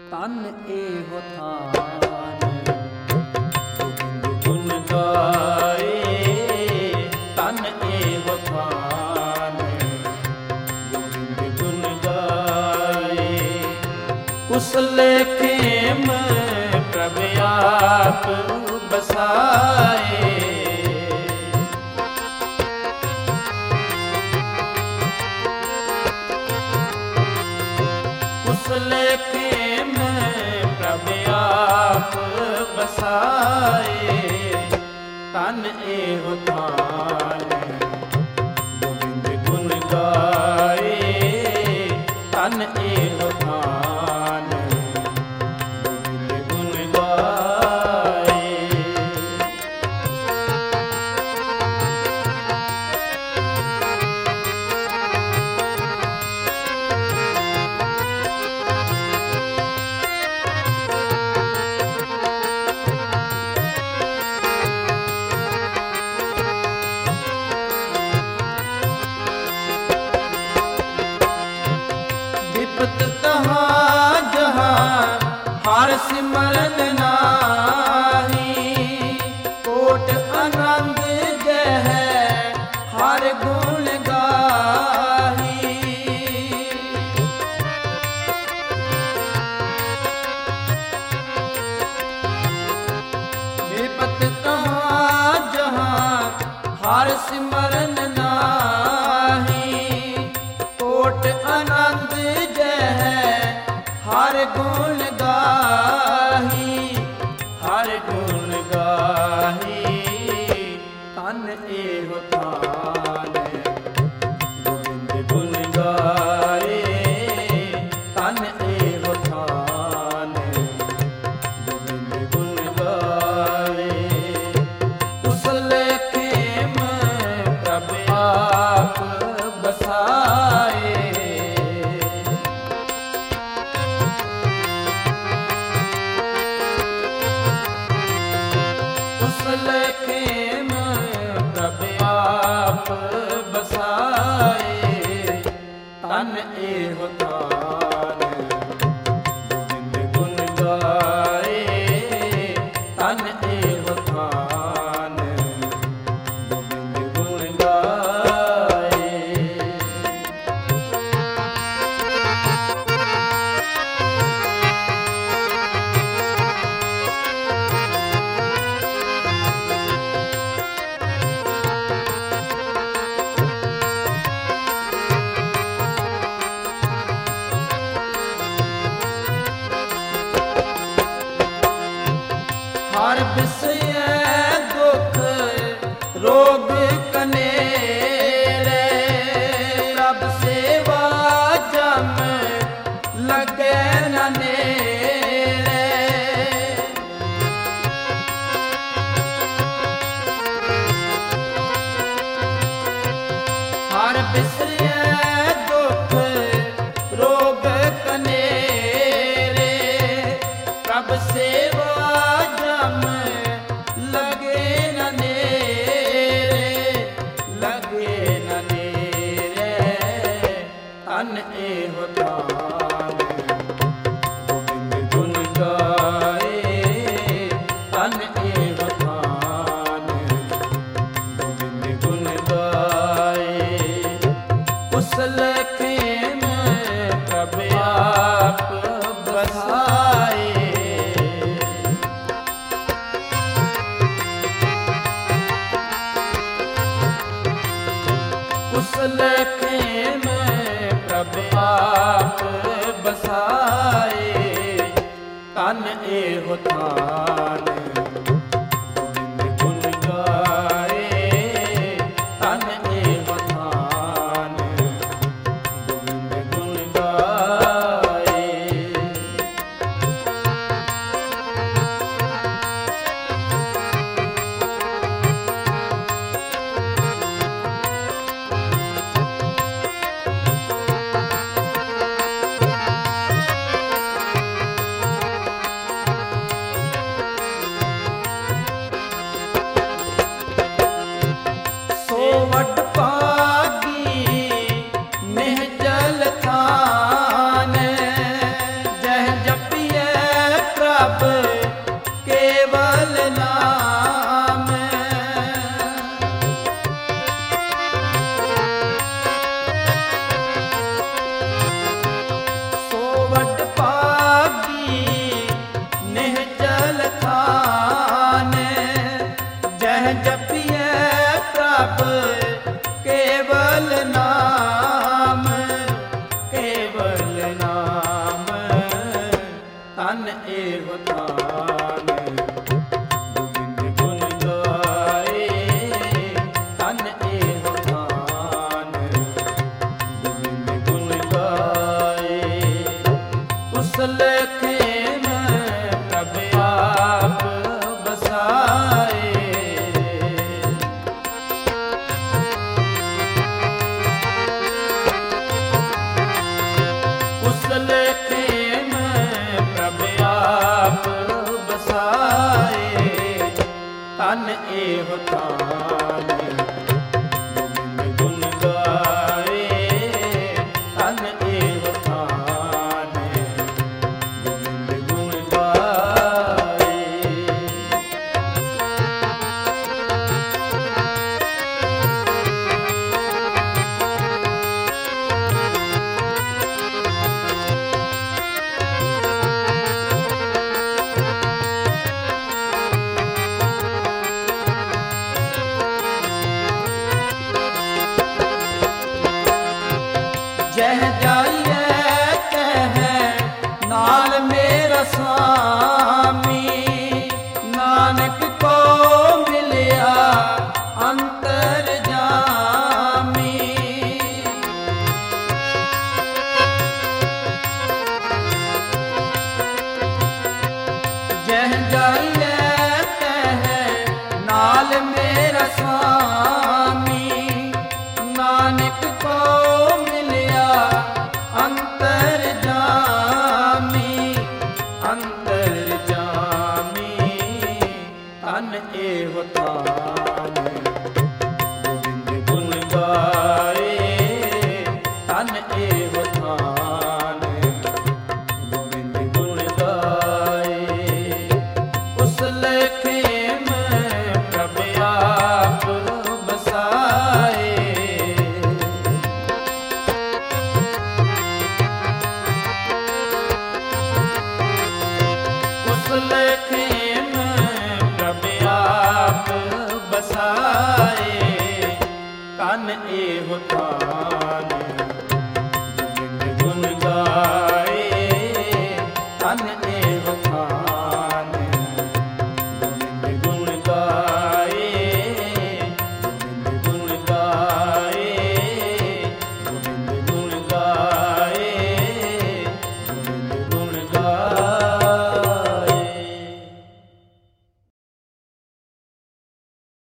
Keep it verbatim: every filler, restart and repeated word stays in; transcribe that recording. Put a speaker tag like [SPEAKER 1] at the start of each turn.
[SPEAKER 1] तन एहो थान गोविंद गुण गाए तन एहो थान गोविंद गुण गाए कुशल खेम प्रभ आप बसाए कुशल खेम प्रभ आप बसाए तन एहो थान गोविंद गुण गाए तन एहो थान गोविंद गुण गाए विपत तहाँ जहाँ हर सिमरन नाही कोट आनंद जय हर गुण गाही विपत तहाँ जहाँ हर सिमरन नाही कोट आनंद हर गुण गाही हर गुण गाही तन एहो थान गोविंद गुण गाए तन एहो थान गोविंद गुण गाए कुशल खेम प्रभ आप बसाए कुशल खेम प्रभ आप बसाए तन एहो थान गोविंद गुण गाए तन एहो थान गोविंद गुण गाए हर विषय दुख रोग कनेरे प्रभ सेवा जम लगे न नेरे हर विषय दुख रोग कनेरे प्रभ सेवा लगे न नेरे लगे न नेरे तन एहो थान गोविंद गुण गाए तन एहो थान गोविंद गुण गाए कुशल खेम प्रभ आप बसाए कुशल खेम प्रभ आप बसाए तन एहो थान गोविंद गुण गाए तन एहो थान गोविंद गुण गाए ਤਨ ਏਹੁ ਥਾਨ ਗੋਬਿੰਦ ਗੁਣ ਗਾਏ, ਤਨ ਏਹੁ ਥਾਨ ਗੋਬਿੰਦ ਗੁਣ ਗਾਏ। ਉਸ ਲੇਖੇ ਮੈਂ ਪ੍ਰਭ ਆਪ ਬਸਾਏ। ਉਸ ਲੇਖੇ ਮੈਂ ਪ੍ਰਭ ਆਪ ਬਸਾਏ, ਤਨ ਏਹੁ ਥਾਨ ਗੋਬਿੰਦ ਗੁਣ ਗਾਏ, ਤਨ ਏਹੁ ਥਾਨ ਗੋਬਿੰਦ ਗੁਣ ਗਾਏ। ਜਹ ਜਾਈਐ ਤਹ ਨਾਲ ਮੇਰਾ ਸੁਆਮੀ, ਨਾਨਕ ਕੋ ਮਿਲਿਆ ਅੰਤਰ ਜਾਮੀ। ਜਹ ਜਾਈਐ ਤਹ ਨਾਲ ਮੇਰਾ ਸੁਆਮੀ, ਨਾਨਕ ਕੋ ਅੰਤਰ ਜਾਮੀ, ਅੰਤਰ ਜਾਮੀ। ਤਨ ਏਹੁ ਥਾਨ ਗੋਬਿੰਦ ਗੁਣ ਗਾਏ, ਤਨ ਏਹੁ ਥਾਨ ਗੋਬਿੰਦ ਗੁਣ ਗਾਏ। ਉਸ ਲੇਖੇ ਮੈਂ ਪ੍ਰਭ ਆਪ ਬਸਾਏ। ਉਸ ਲੇਖੇ ਮੈਂ ਪ੍ਰਭ ਆਪ ਬਸਾਏ, ਤਨ ਏਹੁ ਥਾਨ